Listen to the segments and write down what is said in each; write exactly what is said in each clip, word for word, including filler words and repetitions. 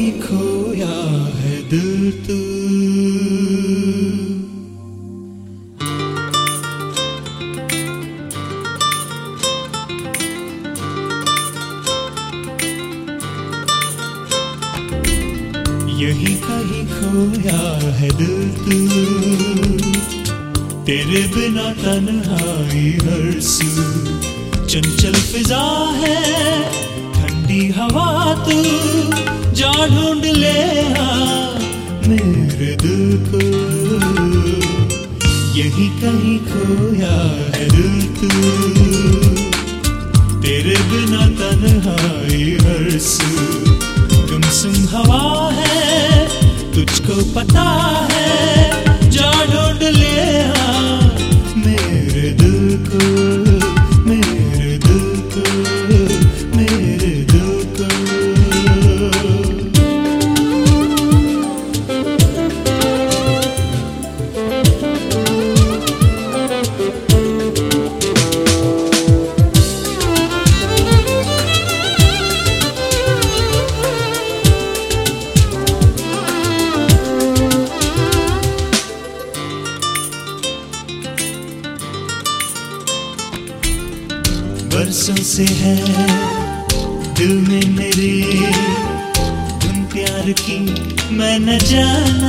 कहीं खोया है दिल तू। यही कहीं खोया है दिल तू, तेरे बिना तन्हाई हर सू। चंचल फिजा है ठंडी हवा तू, जा ढूंढ ले आ मेरे दिल को। यही कहीं खोया है दिल तू, तेरे बिना तन्हाई हर सू। गुमसुम हवा है तुझको पता है, जा ढूंढ ले आ मेरे दिल को, मेरे दिल को, मेरे दिल को। बरसों से है दिल में मेरे धुन प्यार की, मैं न जाना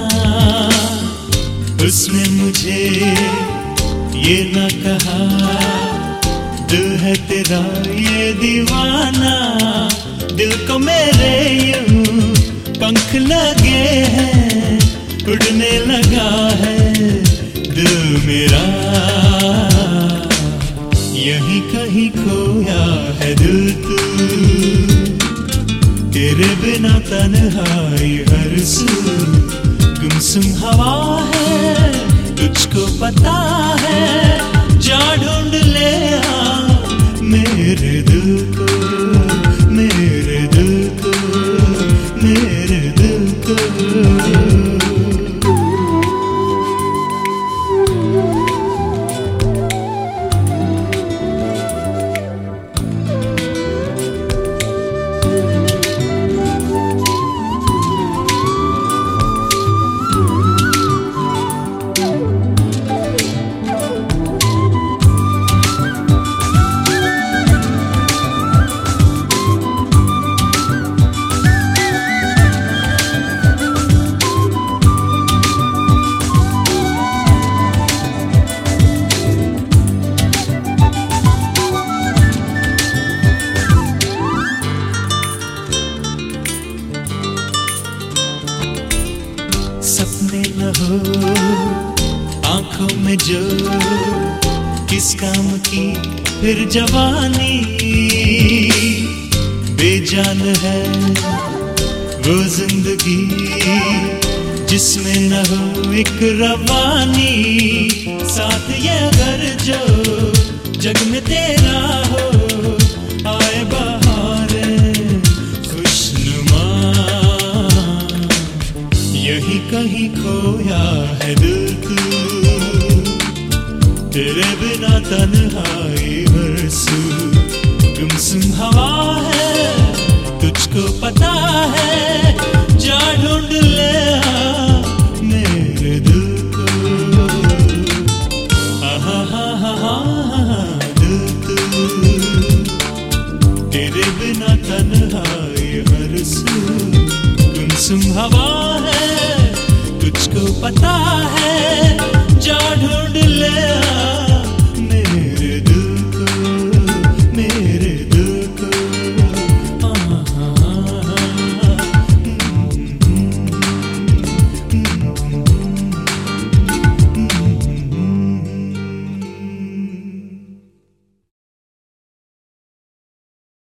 उसने मुझे ये न कहा, दिल है तेरा ये दीवाना। दिल को मेरे यूं पंख लगे हैं, उड़ने लगा है दिल मेरा। यही कहीं खोया है दिल तू, तेरे बिना तन्हाई हर सू। गुमसुम हवा है तुझको पता है, जा ढूंढ ले आ मेरे दिल को, मेरे दिल को, मेरे दिल को। सपने न हो आंखों में जो, किस काम की फिर जवानी। बेजान है वो जिंदगी जिसमें न हो एक रवानी। साथ ये अगर जो जग में तेरा हो, आए बहारे खुशनुमा। यही कहीं खोया है दिल तू, तेरे बिना तन्हाई हर सू। गुमसुम हवा है तुझको पता है, जा ढूंढ ले आ मेरे दिल को। आहा हा हा हा दिल तू, तेरे बिना तन्हाई हर सू। गुमसुम हवा है तुझको पता है, जा ढूंढ ले आ